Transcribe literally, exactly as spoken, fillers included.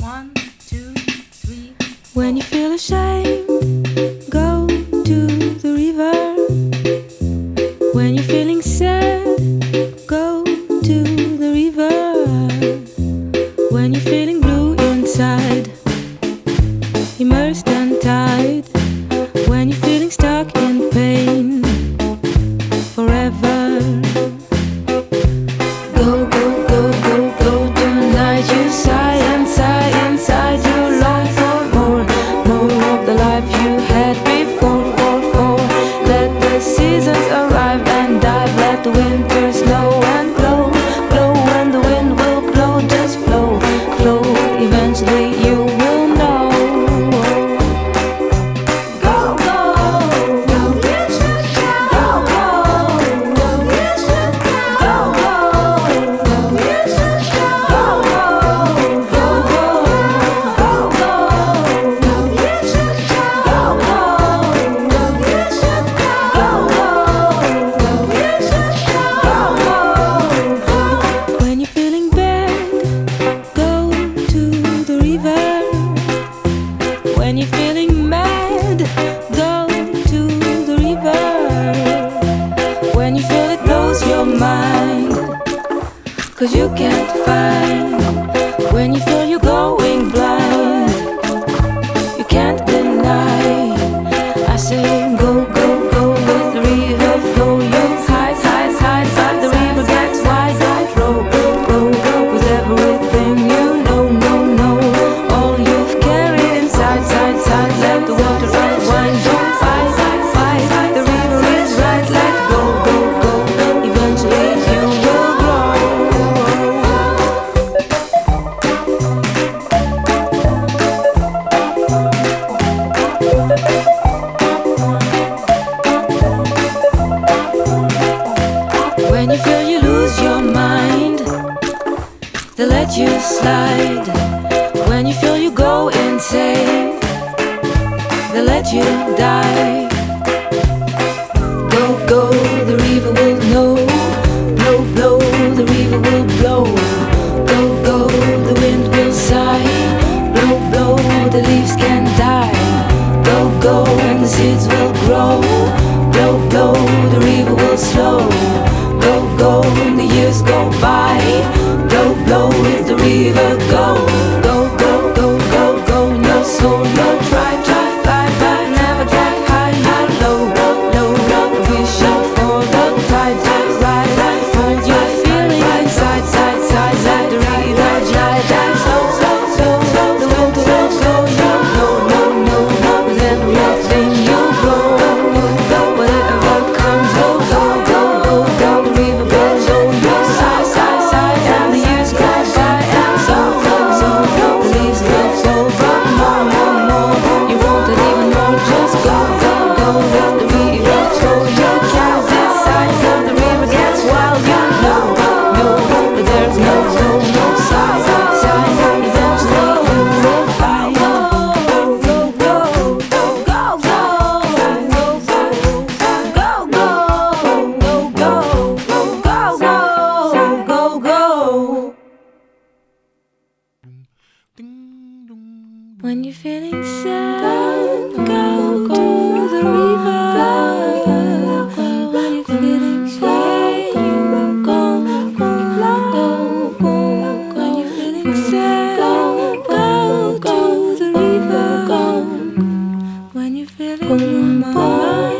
One, two, three. When you feel ashamed, go to the river. When you're feeling sad, go to the river. When you're feeling blue inside, immersed and tied. When you're feeling stuck in pain forever, go, go, go, go, go tonight. You sigh and sigh inside. You long for more, more of the life you had before. For, for. Let the seasons arrive and dive. Let the winter snow and blow, blow. When the wind will blow, just flow, flow. Eventually you will know. When you're feeling mad, go to the river. When you feel it blows your mind, cause you can't find. When you feel you're going blind, you can't deny. I say go, go, go with the river flow. You hide, hide, hide, hide. The river gets wide, wide, row, row, row. With everything you know, no, no. All you've carried inside, side, side. Let the water run, wind, don't fight, fight, fight. The river is right, let go, go, go. Eventually you will grow. When you feel you lose your mind, they let you slide. When you feel you go insane, they let you die. Go, go, the river will know. Blow, blow, the river will blow. Go, go, the wind will sigh. Blow, blow, the leaves can die. Go, go, and the seeds will grow. Blow, blow, the river will slow. Go, go, and the years go by. Blow, blow, if the river go. Go, go, go, go, go in your soul. No, try, try, fly, fly, never get high, high, low, low, low, low. We shall for the tide, tide, ride, ride. Find your feeling inside, side, side, side. The river glide, glide, slow, slow, slow, slow. The wind will blow, no, no, no, no, no. With everything you grow, go, whatever comes, go, go, go, go, go. The river goes on your side, side, side, and the years go by, and so, so, so, so. The leaves will fall, but more, more, more. You won't even know, just go, go, go. The river flow, you can't decide till the river gets wild. You know, know, but there's no, no, no side, side. Eventually you will find. Go, go, go, go, go, go, go, go, go, go, go, go, go. When you're feeling sad, go, go to the river. When you're feeling sad, go, go, go, go. When you're feeling sad, go, go, go to the river. When you're feeling